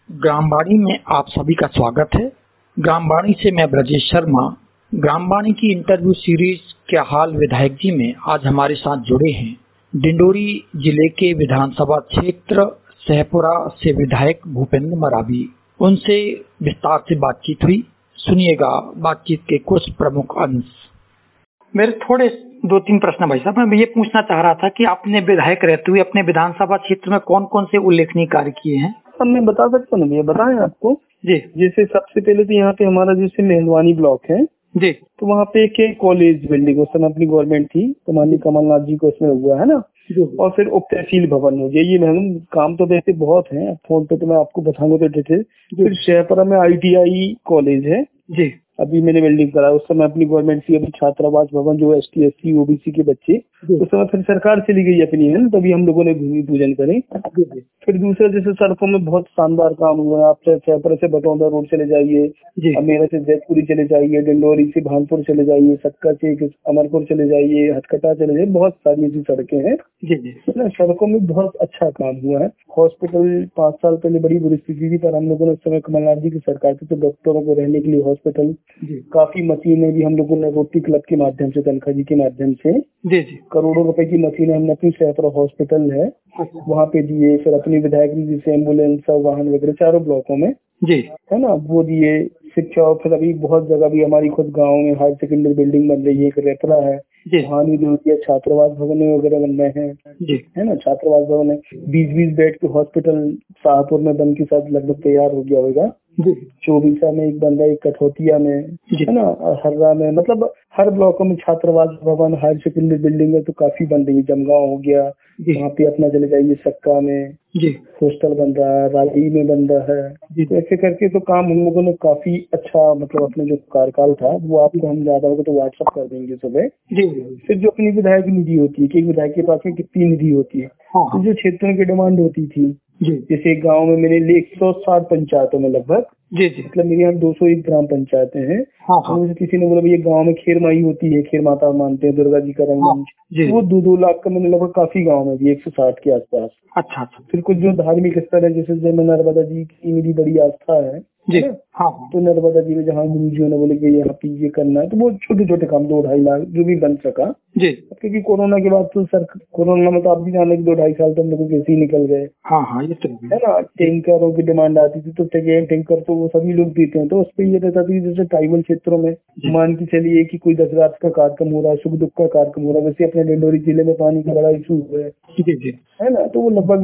ग्रामवाणी में आप सभी का स्वागत है। ग्रामवाणी से मैं ब्रजेश शर्मा। ग्रामवाणी की इंटरव्यू सीरीज क्या हाल विधायक जी में आज हमारे साथ जुड़े हैं डिंडोरी जिले के विधानसभा क्षेत्र सहपुरा से विधायक भूपेंद्र मरावी। उनसे विस्तार से बातचीत हुई, सुनिएगा बातचीत के कुछ प्रमुख अंश। मेरे थोड़े 2-3 प्रश्न भाई साहब, मैं ये पूछना चाह रहा था कि आपने विधायक रहते हुए अपने विधानसभा क्षेत्र में कौन कौन से उल्लेखनीय कार्य किए हैं? अब मैं बता सकता हूँ, भैया बताएं आपको जी। जैसे सबसे पहले तो यहाँ पे हमारा जैसे मेहंदवानी ब्लॉक है जी। तो वहाँ पे एक कॉलेज बिल्डिंग उस समय अपनी गवर्नमेंट थी तो माननीय कमलनाथ जी को उसमें हुआ है ना। जी। और फिर उप तहसील भवन हो गया। ये मैडम काम तो वैसे बहुत है, फोन पे तो मैं आपको बताऊंगा तो डिटेल। फिर शहपुरा में ITI कॉलेज है जी। अभी मैंने बिल्डिंग करा, उस समय अपनी गवर्नमेंट की। अभी छात्रावास भवन जो ST SC OBC के बच्चे उस समय फिर सरकार चली गई अपनी है ना, तभी हम लोगों ने भूमि पूजन करे। फिर दूसरा जैसे सड़कों में बहुत शानदार काम हुआ है। आप शहपुरा से बटौंदा रोड चले जाइए, अमेरा से जैतपुरी चले जाइए, डिंडोरी से भानपुर चले जाइए, सक्का से अमरपुर चले जाइए, हथकटा चले जाइए, बहुत सारी ऐसी सड़कें हैं ना। सड़कों में बहुत अच्छा काम हुआ है। हॉस्पिटल 5 साल पहले बड़ी बुरी स्थिति थी, पर हम लोगों ने उस समय कमलनाथ जी की सरकार थी तो डॉक्टरों को रहने के लिए हॉस्पिटल, काफी मशीनें भी हम लोगों ने रोटरी क्लब के माध्यम से, तनखा जी के माध्यम से करोड़ों रुपए की मशीनें हमने अपनी शहपुरा हॉस्पिटल है वहाँ पे दिए। फिर अपनी विधायक जी से एम्बुलेंस वाहन वगैरह चारों ब्लॉकों में है ना वो दिए। शिक्षा और फिर अभी बहुत जगह भी हमारी खुद गाँव में हायर सेकेंडरी बिल्डिंग बन रही है, एक रेपरा है वहाँ भी जो है, छात्रावास भवन वगैरह बन रहे हैं है ना। छात्रावास भवन है, 20-20 बेड के हॉस्पिटल शाहपुर में बन के साथ लगभग तैयार हो गया होगा। चौबीसा में एक बन रहा है, एक कठौतिया में है ना, हर्रा में, मतलब हर ब्लॉकों में छात्रावास भवन हायर सेकेंडरी बिल्डिंग है तो काफी बन रही है। जमगांव हो गया वहाँ पे अपना चले जाइए, सक्का में हॉस्टल बन रहा है, राई में बन रहा है। तो ऐसे करके तो काम हम लोगों ने काफी अच्छा, मतलब अपने जो कार्यकाल था वो आपको हम ज्यादा होगा तो व्हाट्सअप कर देंगे सुबह। फिर जो अपनी विधायक निधि होती है कि विधायक के पास में कितनी निधि होती है, तो जो क्षेत्रों की डिमांड होती थी, जैसे गांव में मैंने 160 पंचायतों में लगभग, मतलब मेरे यहाँ 201 ग्राम पंचायतें हैं। मुझे किसी ने बोला भैया गांव में खेर माई होती है, खेर माता मानते हैं, दुर्गा जी का रंगमंच, वो 2-2 लाख का मैंने लगभग काफी गाँव में भी 160 के आसपास। अच्छा। फिर कुछ जो धार्मिक स्थल है जैसे जय नर्मदा जी की मेरी बड़ी आस्था है तो नर्मदा जी में जहाँ गुरु जी ने बोले कि यहाँ पे ये करना है तो वो छोटे छोटे काम 2-2.5 लाख जो भी बन सका। क्योंकि कोरोना के बाद तो सर कोरोना में तो आप भी जाने के 2-2.5 साल तो हम लोग कैसे ही निकल गए। ये तो है ना। टैंकरों की डिमांड आती थी तो टैंकर तो वो सभी लोग देते हैं, तो उस पर ये रहता था जैसे ट्राइबल क्षेत्रों में मान के चलिए कि कोई 10 रात का कार्यक्रम हो रहा है, सुख दुख का कार्यक्रम हो रहा है, वैसे अपने डिंडोरी जिले में पानी का बड़ा इशू है ना, तो वो लगभग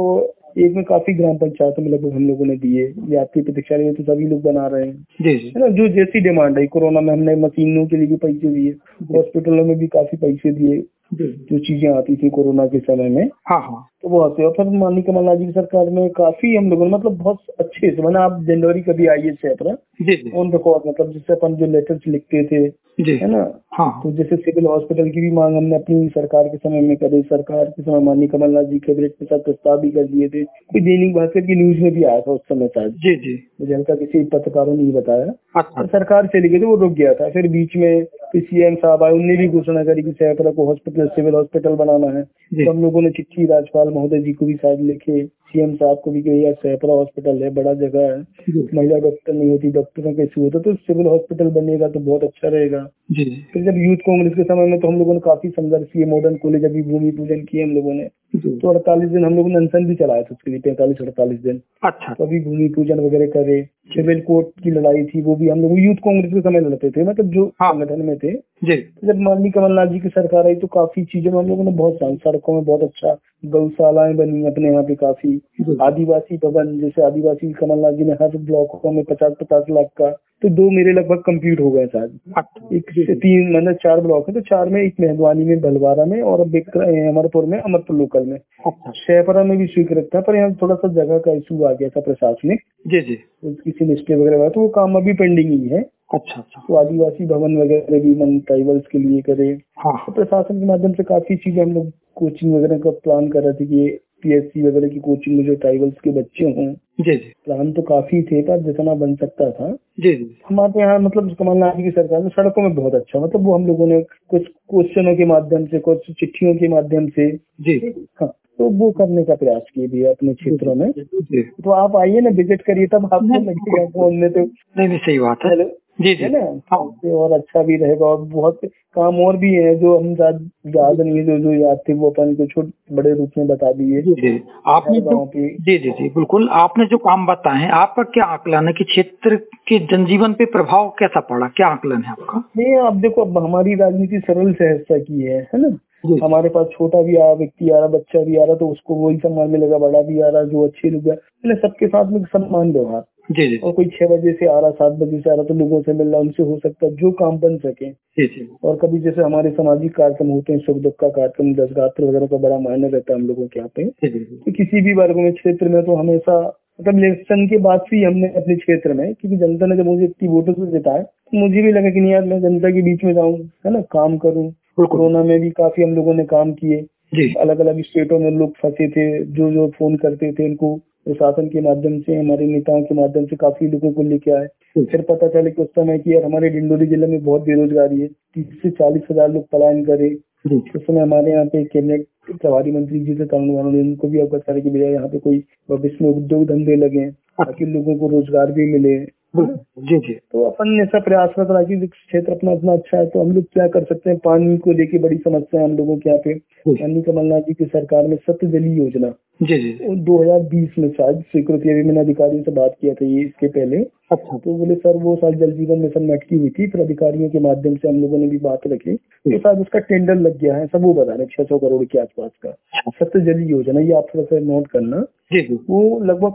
201 में काफी ग्राम पंचायतों में लगभग हम लोगों ने दिए। ये आपकी प्रतीक्षा रही है तो सभी लोग बना रहे हैं है ना। जो जैसी डिमांड है, कोरोना में हमने मशीनों के लिए भी पैसे दिए, हॉस्पिटलों में भी काफी पैसे दिए, जो चीजें आती थी कोरोना के समय में तो वो आते। और फिर माननीय कमलनाथ जी की सरकार में काफी हम लोगों ने मतलब बहुत अच्छे से, मैंने आप डिंडोरी कभी आइए छेत्र ऑन रिकॉर्ड, मतलब जिससे अपन जो लेटर्स लिखते थे है ना, तो जैसे सिविल हॉस्पिटल की भी मांग हमने अपनी सरकार के समय में करी। सरकार के समय माननीय कमलनाथ जी कैबिनेट के साथ प्रस्ताव भी कर दिए थे। कोई दैनिक भास्कर की न्यूज में भी आया था उस समय शायद, मुझे हल्का किसी पत्रकारों ने बताया। तो सरकार चली गई तो वो रुक गया था। फिर बीच में CM साहब आए, उनने भी घोषणा करी कि सहपुरा को हॉस्पिटल सिविल हॉस्पिटल बनाना है। तो हम लोगों ने चिट्ठी राज्यपाल महोदय जी को भी शायद लिखे, CM साहब को भी कही यार सहपुरा हॉस्पिटल है, बड़ा जगह है, महिला डॉक्टर नहीं होती, डॉक्टरों का इशू होता तो सिविल हॉस्पिटल बनेगा तो बहुत अच्छा रहेगा। फिर जब यूथ कांग्रेस के समय में तो हम लोगों ने काफी संघर्ष किए, मॉडर्न कॉलेज अभी भूमि पूजन किए हम लोगों ने, तो 48 दिन हम लोगों ने अनशन भी चलाया था उसके लिए, 45-48 दिन। तो अभी भूमि पूजन वगैरह करे। सिविल कोर्ट की लड़ाई थी वो भी हम लोग यूथ कांग्रेस के समय लड़ते थे, मतलब जो संगठन में थे। जब माननीय कमलनाथ जी की सरकार आई तो काफी चीजों में हम लोगों ने बहुत सड़कों में बहुत अच्छा, गौशालाएं बनी अपने यहाँ पे काफी, आदिवासी भवन जैसे आदिवासी कमलनाथ जी ने हर ब्लॉकों में 50-50 लाख का, तो 2 मेरे लगभग कंप्लीट हो गए शायद। एक से 3 मतलब 4 ब्लॉक है तो 4 में, एक मेहंदवानी में, भलवारा में और अमरपुर में, अमरपुर लोकल में। शहपुरा में भी स्वीकृत था पर यहाँ थोड़ा सा जगह का इशू आ गया था प्रशासनिक, किसी ने स्टे वगैरह, तो वो काम अभी पेंडिंग ही है। तो आदिवासी भवन वगैरह भी मन ट्राइबल्स के लिए करे। तो प्रशासन के माध्यम से काफी चीजें हम लोग कोचिंग वगैरह का प्लान कर रहे थे कि PSC वगैरह की कोचिंग में जो ट्राइबल्स के बच्चे हों। प्लान तो काफी थे पर जितना बन सकता था। हमारे यहाँ मतलब कमलनाथ जी की सरकार में सड़कों में बहुत अच्छा, मतलब वो हम लोगों ने कुछ क्वेश्चनों के माध्यम से, कुछ चिट्ठियों के माध्यम से तो वो करने का प्रयास किए भी है अपने क्षेत्रों में। तो आप आइए ना, विजिट करिए, तब आपको लगेगा फोन में तो नहीं सही बात है जी जी है ना। और अच्छा भी रहेगा, और बहुत काम और भी है जो हम याद नहीं है, जो याद थे वो अपन को छोटे बड़े रूप में बता दिए। जी आपने जी बिल्कुल, आपने जो काम बताए हैं, आपका क्या आकलन है कि क्षेत्र के जनजीवन पे प्रभाव कैसा पड़ा, क्या आकलन है आपका? नहीं, आप देखो, अब हमारी राजनीति सरल सहजता की है ना। हमारे पास छोटा भी आ रहा व्यक्ति आ रहा, बच्चा भी आ रहा, तो उसको वही सम्मान मिलेगा, बड़ा भी आ रहा जो अच्छे लोग है, सबके साथ में सम्मान व्यवहार। जी और कोई 6 बजे से आ रहा, 7 बजे से आ रहा, तो लोगों से मिल रहा, उनसे हो सकता है जो काम बन सके। जी और कभी जैसे हमारे सामाजिक कार्यक्रम होते हैं, सुख दुख का कार्यक्रम, दस गात्र वगैरह का बड़ा मायने रहता है हम लोगों के यहाँ पे। तो किसी भी वर्ग में, क्षेत्र में, तो हमेशा मतलब इलेक्शन के बाद से ही हमने अपने क्षेत्र में, क्योंकि जनता ने जब मुझे इतनी वोटों से जिताया, तो मुझे भी लगा कि नहीं यार, मैं जनता के बीच में जाऊँ, है ना, काम करूँ। कोरोना में भी काफी हम लोगों ने काम किए, अलग अलग स्टेटों में लोग फंसे थे, जो फोन करते थे उनको प्रशासन के माध्यम से, हमारे नेताओं के माध्यम से काफी लोगों को लेके आए। फिर पता चले कि उस समय की यार हमारे डिंडोरी जिले में बहुत बेरोजगारी है, 30 से 40 हजार लोग पलायन करे। उस समय हमारे यहाँ पे कैबिनेट प्रभारी मंत्री जी थे तरुण भानोट, उनको भी अवगत करे कि भैया यहाँ पे कोई भविष्य में उद्योग धंधे लगे ताकि लोगों को रोजगार भी मिले। जी तो अपन ऐसा प्रयासरत रहा कि क्षेत्र अपना इतना अच्छा है, तो हम लोग क्या कर सकते हैं। पानी को लेके बड़ी समस्या है हम लोगों के यहाँ पे। यानी कमलनाथ जी की सरकार में सत्य जली योजना 2020 में शायद स्वीकृति, अभी मैंने अधिकारियों से बात किया था ये इसके पहले। अच्छा। तो बोले सर वो शायद जल जीवन मिशन में अटकी हुई थी, फिर अधिकारियों के माध्यम से हम लोगों ने भी बात रखी, तो शायद उसका टेंडर लग गया है, सब वो बता रहे 600 करोड़ के आसपास का सत्य जली योजना। ये आप थोड़ा सा नोट करना। वो लगभग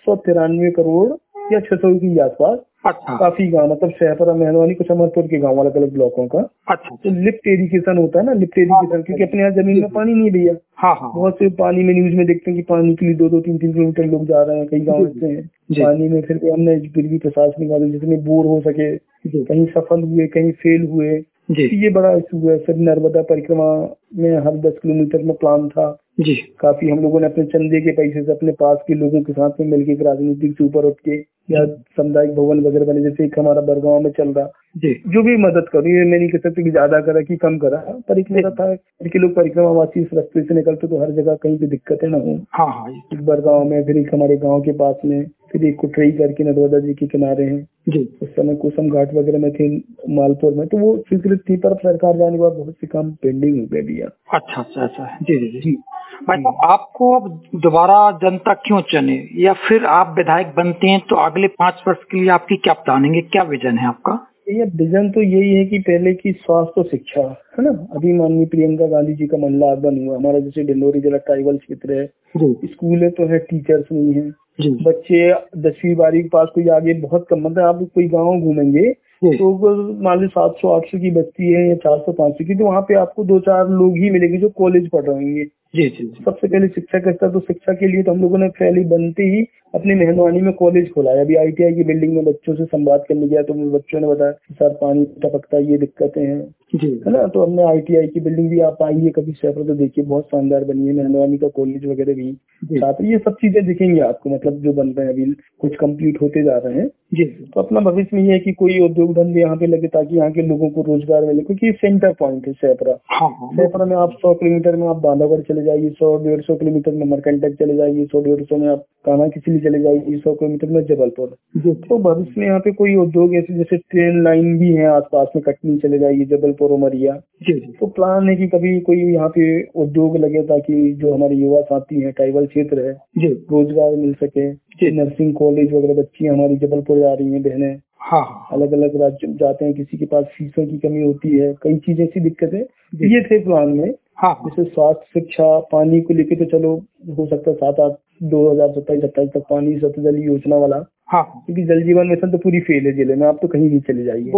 593 करोड़ या 600 के आसपास। अच्छा। काफी गाँव, मतलब शहपुरा, मेहरवानी, कुछ अमरपुर के गाँव, अलग अलग ब्लॉकों का। अच्छा। तो लिफ्ट इरिगेशन होता है ना, लिफ्ट इरिगेशन, क्योंकि अपने यहाँ जमीन में पानी नहीं भैया। बहुत से पानी में न्यूज में देखते हैं कि पानी के लिए 2-2, 3-3 किलोमीटर लोग जा रहे हैं, कई गाँव ऐसे हैं पानी में। फिर हमने भी प्रशासनिक वाले जितने बोर हो सके, कहीं सफल हुए, कहीं फेल हुए, ये बड़ा इशू है। फिर नर्मदा परिक्रमा में हर 10 किलोमीटर में प्लान था। काफी हम लोगों ने अपने चंदे के पैसे से अपने पास के लोगों के साथ में मिलकर राजनीतिक से ऊपर उठ के या सामुदायिक भवन वगैरह बने, जैसे एक हमारा बरगांव में चल रहा, जो भी मदद करो, ये मैं नहीं कह सकती कि ज्यादा करा कि कम करा, पर एक मेरा था कि लोग परिक्रमावासी इस रास्ते से निकलते तो हर जगह कहीं भी दिक्कतें ना हो। एक बरगांव में, फिर एक हमारे गाँव के पास में, फिर एक कुटरई करके नर्मदा जी के किनारे हैं, उस समय कुसुम घाट वगैरह में थे मालपुर में, तो वो स्वीकृत थी, पर सरकार जाने के बाद बहुत से काम पेंडिंग हो गए भैया। अच्छा। जी भाई साहब, आपको अब दोबारा जनता क्यों चुने, या फिर आप विधायक बनते हैं तो अगले 5 वर्ष के लिए आपकी क्या प्लानिंग है, क्या विजन है आपका? ये विजन तो यही है कि पहले की स्वास्थ्य और शिक्षा, है ना। अभी माननीय प्रियंका गांधी जी का मंडला आगमन हुआ, हमारा जैसे डिंडोरी जिला ट्राइबल क्षेत्र है, स्कूल है तो है, टीचर्स नहीं है, बच्चे 10वीं 12वीं के पास कोई आगे बहुत कम, मतलब आप कोई गाँव घूमेंगे तो मान ली 700-800 की बस्ती है या 400-500 की, तो वहाँ पे आपको 2-4 लोग ही मिलेंगे जो कॉलेज पढ़ रहे होंगे। सबसे पहले शिक्षा का स्तर, तो शिक्षा के लिए तो हम लोगों ने पहले बनते ही अपने मेहनवानी में कॉलेज खोला है। अभी ITI की बिल्डिंग में बच्चों से संवाद करने गया तो बच्चों ने बताया सर पानी टपकता है, ये दिक्कतें हैं, है ना। तो हमने ITI की बिल्डिंग भी, आप आइए कभी शहर तो देखिए, बहुत शानदार बनी है, मेहनवानी का कॉलेज वगैरह भी छात्र, ये सब चीजें दिखेंगी आपको, मतलब जो बन रहे हैं अभी, कुछ कंप्लीट होते जा रहे हैं। तो अपना भविष्य में ये है कि कोई उद्योग धंधे यहाँ पे लगे ताकि यहाँ के लोगों को रोजगार मिले, क्योंकि सेंटर पॉइंट है शहपुरा। शहपुरा में आप 100 किलोमीटर में आप बांधागढ़ चले जाइए, 100-150 किलोमीटर में मरकंटक चले जाइए, 100-150 में आप कान्हाकिसली चले जाइए, 100 किलोमीटर में जबलपुर। तो भविष्य में यहाँ पे कोई उद्योग ऐसे, जैसे ट्रेन लाइन भी है आसपास में, कटनी चले जाइए, जबलपुर, उमरिया। तो प्लान है कि कभी कोई यहाँ पे उद्योग लगे ताकि जो हमारे युवा साथी है, ट्राइबल क्षेत्र है, रोजगार मिल सके। नर्सिंग कॉलेज वगैरह बच्ची हमारी जबलपुर जा रही है, बहनें अलग अलग राज्य जाते हैं, किसी के पास फीसों की कमी होती है, कई चीजें ऐसी दिक्कतें, ये थे प्लान में। जैसे स्वास्थ्य, शिक्षा, पानी को लेके तो चलो हो सकता है 7-8 2027-28 तक पानी सतत जल योजना वाला, क्योंकि जल जीवन मिशन तो पूरी फेल है जिले में, आप तो कहीं भी चले जाइए,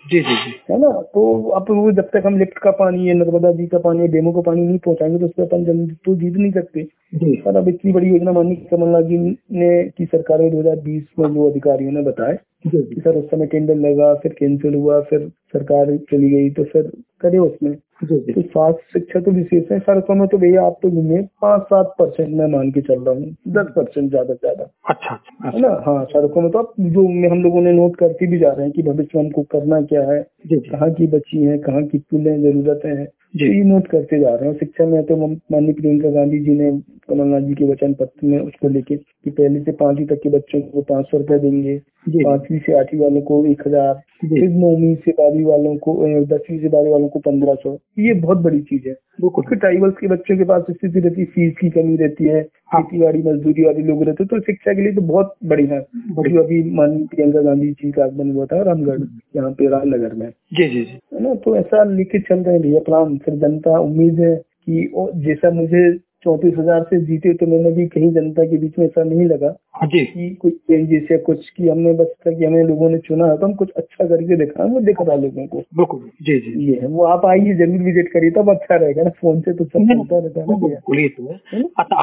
है ना। तो अब वो जब तक हम लिफ्ट का पानी है, नर्मदा जी का पानी है, डेमो का पानी नहीं पहुंचाएंगे तो उस पर अपन जल्दी तो जीत नहीं सकते। पर अब इतनी बड़ी योजना माननीय कमलनाथ जी ने की सरकार में 2020 में जो अधिकारियों ने बताया कि सर उस समय टेंडर लगा, फिर कैंसिल हुआ, फिर सरकार चली गई, तो फिर करे उसमें। तो स्वास्थ्य शिक्षा तो विशेष है। सड़कों में तो भैया आप तो घूमे 5-7% मैं मान के चल रहा हूँ, 10% ज्यादा से ज्यादा। अच्छा है ना। हाँ, सड़कों में तो अब जो हम लोगों ने नोट करते भी जा रहे हैं कि भविष्य में हमको करना क्या है, कहाँ की बच्ची हैं, कहाँ की पुलें जरूरतें हैं, तो ये नोट करते जा रहे हैं। शिक्षा में तो माननीय प्रियंका गांधी जी ने कमलनाथ जी के वचन पत्र में उसको लेके कि पहली से 5वीं तक के बच्चों को 500 रुपए देंगे, 5वीं से 8वीं वालों को 1000, फिर 9वीं से 12वीं वालों को 10वीं से 12वीं वालों को 1500। ये बहुत बड़ी चीज है। फिर ट्राइबल्स के बच्चों के पास स्थिति रहती है, फीस की कमी रहती है, खेती बाड़ी मजदूरी वाले लोग रहते हैं, तो शिक्षा के लिए तो बहुत बढ़िया है। जो अभी माननीय प्रियंका गांधी जी का आगमन हुआ था रामगढ़, यहाँ पे रामनगर में, है ना, तो ऐसा लेके चल रहे हैं भैया प्लान। फिर जनता उम्मीद है कि जैसा मुझे 34,000 से जीते, तो मैंने भी कहीं जनता के बीच में ऐसा नहीं लगा कि कोई चेंजेस या कुछ, कि हमने बस कि हमें लोगों ने चुना है तो हम कुछ अच्छा करके दिखाएं, वो दिख रहा लोगों को। बिल्कुल ये है, वो आप आइए जरूर विजिट करिए, तब अच्छा रहेगा ना, फोन से तो सब चलता रहता है ना भैया। अच्छा,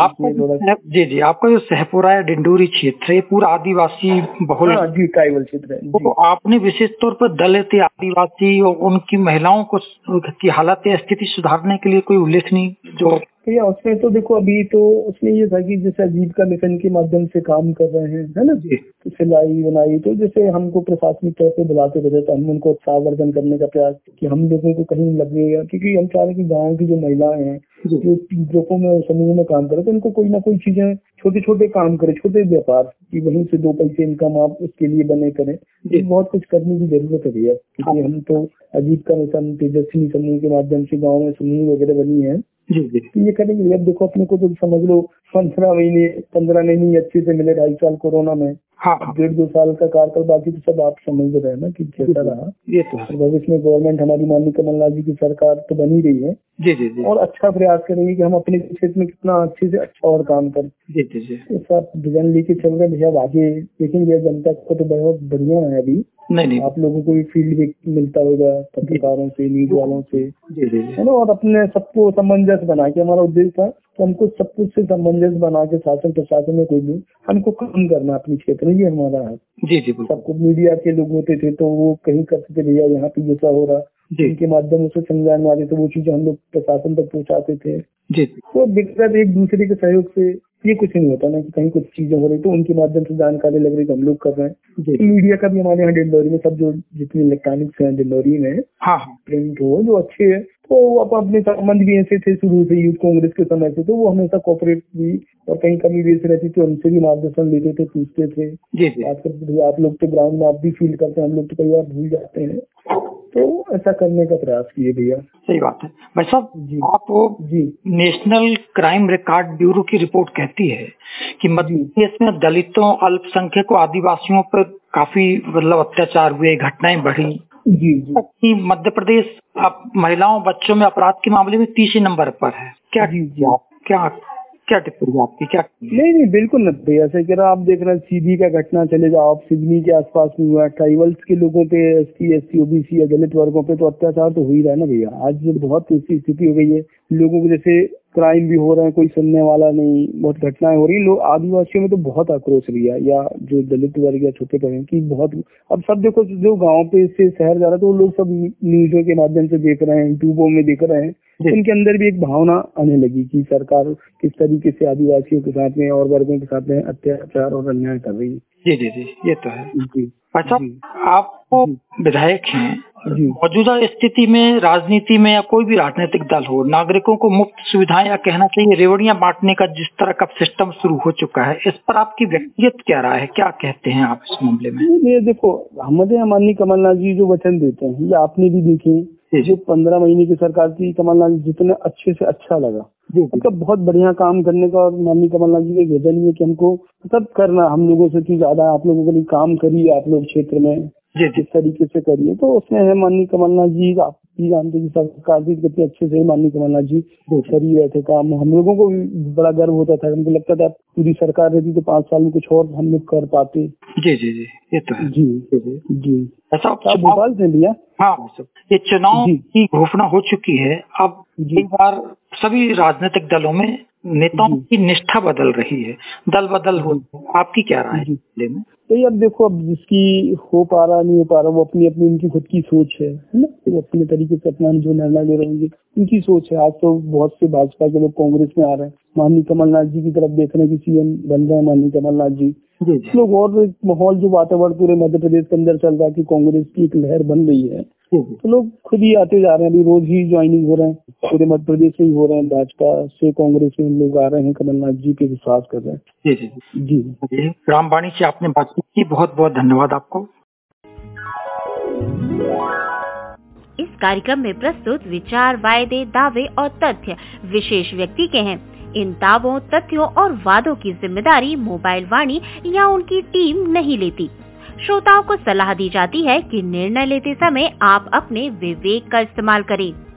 आपका जो सहपुरा या डिंडोरी क्षेत्र है पूरा आदिवासी बहुल जी ट्राइबल क्षेत्र है, तो आपने विशेष तौर पर दलित आदिवासी और उनकी महिलाओं को की हालत या स्थिति सुधारने के लिए कोई उल्लेखनीय जो भैया उसमें तो देखो अभी तो उसमें ये था कि जैसे आजीविका मिशन के माध्यम से काम कर रहे हैं, है ना, तो सिलाई बुनाई, तो जैसे हमको प्रशासनिक तौर पे बुलाते रहते तो हम उनको उत्साहवर्धन करने का प्रयास कि हम लोगों को कहीं लगेगा, क्योंकि हम चाह रहे कि गाँव की जो महिलाएं हैं जो ग्रुपों में समूह में काम करे, तो उनको कोई ना कोई चीजें छोटे छोटे काम करे, छोटे व्यापार कि वहीं से 2 पैसे इनकम आप उसके लिए बने करें। बहुत कुछ करने की जरूरत है भैया, क्योंकि हम तो आजीविका मिशन तेजस्विनी समूह के माध्यम से गाँव में समूह वगैरह बनी है, तो ये करेंगे। अब देखो अपने को तो समझ लो 15 महीने अच्छे से मिले, 2.5 साल कोरोना में, 1.5-2 साल का कार्यकाल, बाकी तो सब आप समझ रहे हैं ना कि कैसा रहा। ये तो भविष्य में गवर्नमेंट हमारी माननीय कमलनाथ जी की सरकार तो बनी रही है, और अच्छा प्रयास करेंगे कि हम अपने क्षेत्र में कितना अच्छे से अच्छा और काम करें। सब विजन लेके चल रहे भैया, आगे देखेंगे। जनता को तो बहुत बढ़िया है अभी, नहीं आप लोगों को भी फील्ड मिलता होगा पत्रकारों से, न्यूज वालों से, है ना, और अपने सबको सामंजस्य बना के, हमारा उद्देश्य था कि हमको सब कुछ से सामंजस्य बना के शासन प्रशासन में कोई भी हमको काम करना अपने क्षेत्र में, ये हमारा है। सबको मीडिया के लोग होते थे तो वो कहीं करते थे भैया यहाँ पे जैसा हो रहा, इनके माध्यम से समझाने वाले, तो वो चीजें हम लोग प्रशासन तक पहुँचाते थे। तो दिक्कत एक दूसरे के सहयोग से ये कुछ नहीं होता ना, कि कहीं कुछ चीजें हो रही तो उनके माध्यम से जानकारी लग रही तो हम लोग कर रहे हैं। मीडिया का भी हमारे यहाँ डिंडोरी में सब जो जितनी इलेक्ट्रॉनिक्स है डिंडोरी में, प्रिंट हो जो अच्छे है, तो अपने संबंध भी ऐसे थे शुरू से यूथ कांग्रेस के समय से, तो वो हमेशा कोऑपरेट भी, और कहीं कमी बेस रहती थी उनसे भी मार्गदर्शन लेते थे, पूछते थे। आजकल आप लोग तो ग्राउंड में आप भी फील करते हैं, हम लोग तो कई बार भूल जाते हैं, तो ऐसा करने का प्रयास किए भैया। सही बात है भाई साहब। आप नेशनल क्राइम रिकॉर्ड ब्यूरो की रिपोर्ट कहती है कि मध्य प्रदेश में दलितों, अल्पसंख्यकों, आदिवासियों पर काफी मतलब अत्याचार हुए, घटनाएं बढ़ी। मध्य प्रदेश अब महिलाओं बच्चों में अपराध के मामले में 30 नंबर पर है। क्या टिप्पणी आपकी? क्या नहीं बिल्कुल न भैया, ऐसे कह रहा आप देख रहे हैं सीधी का घटना चले जाओ आप, सिवनी के आसपास में हुआ, ट्राइबल्स के लोगों पे, SC OBC या दलित वर्गों पे तो अत्याचार तो हो ही रहा है ना भैया। आज बहुत ऐसी स्थिति हो गई है, लोगों को जैसे क्राइम भी हो रहे हैं, कोई सुनने वाला नहीं, बहुत घटनाएं हो रही। लोग आदिवासियों में तो बहुत आक्रोश भैया, या जो दलित वर्ग या छोटे वर्ग की बहुत। अब सब देखो जो गाँव पे से शहर जा रहा है तो वो लोग सब न्यूजों के माध्यम से देख रहे हैं, यूट्यूबों में देख रहे हैं, उनके अंदर भी एक भावना आने लगी कि सरकार किस तरीके से आदिवासियों के साथ में और वर्गों के साथ में अत्याचार और अन्याय कर रही है। जी ये तो है। अच्छा, आपको विधायक हैं, मौजूदा स्थिति में राजनीति में या कोई भी राजनीतिक दल हो, नागरिकों को मुफ्त सुविधाएं या कहना चाहिए रेवड़ियां बांटने का जिस तरह का सिस्टम शुरू हो चुका है, इस पर आपकी व्यक्तिगत क्या राय है? क्या कहते हैं आप इस मामले में? ये देखो, हमारे माननीय कमलनाथ जी जो वचन देते हैं, ये आपने भी देखे, जो 15 महीने की सरकार थी कमलनाथ जी, जितने अच्छे से अच्छा लगा, मतलब बहुत बढ़िया काम करने का। और माननीय कमलनाथ जी का विजन है कि हमको सब करना, हम लोगों से की ज्यादा आप लोगों के लिए काम करिए, आप लोग क्षेत्र में जिस तरीके से करिए, तो उसमें है माननीय कमलनाथ जी। आप भी जानते हैं सरकार भी कितने अच्छे से माननीय कमलनाथ जी कर ही रहे थे काम। हम लोगों को भी बड़ा गर्व होता था, हमको लगता था पूरी सरकार रहती तो 5 साल में कुछ और हम लोग कर पाते। जी ये तो है। जी ऐसा भोपाल से भैया। हाँ, ये चुनाव की घोषणा हो चुकी है। अब कई बार सभी राजनीतिक दलों में नेताओं की निष्ठा बदल रही है, दल बदल हो, आपकी क्या राय है? तो अब देखो, अब जिसकी हो पा रहा नहीं हो पा रहा वो अपनी अपनी उनकी खुद की सोच है ना, वो अपने तरीके से अपना जो निर्णय ले रहे होंगे उनकी सोच है। आज तो बहुत से भाजपा के लोग कांग्रेस में आ रहे हैं, माननीय कमलनाथ जी की तरफ देख रहे हैं कि सीएम बन रहे हैं माननीय कमलनाथ जी लोग। और एक माहौल जो वातावरण पूरे मध्य प्रदेश के अंदर चल रहा है कि कांग्रेस की एक लहर बन रही है, तो लोग खुद ही आते जा रहे हैं। अभी रोज ही ज्वाइनिंग हो रहे हैं, पूरे मध्य प्रदेश से ही हो रहे हैं, भाजपा से कांग्रेस में लोग आ रहे हैं, कमलनाथ जी पे विश्वास कर रहे हैं। जी ग्रामवाणी से आपने बातचीत की, बहुत बहुत धन्यवाद आपको। इस कार्यक्रम में प्रस्तुत विचार, वायदे, दावे और तथ्य विशेष व्यक्ति के हैं। इन दावों, तथ्यों और वादों की जिम्मेदारी मोबाइल वाणी या उनकी टीम नहीं लेती। श्रोताओं को सलाह दी जाती है कि निर्णय लेते समय आप अपने विवेक का इस्तेमाल करें।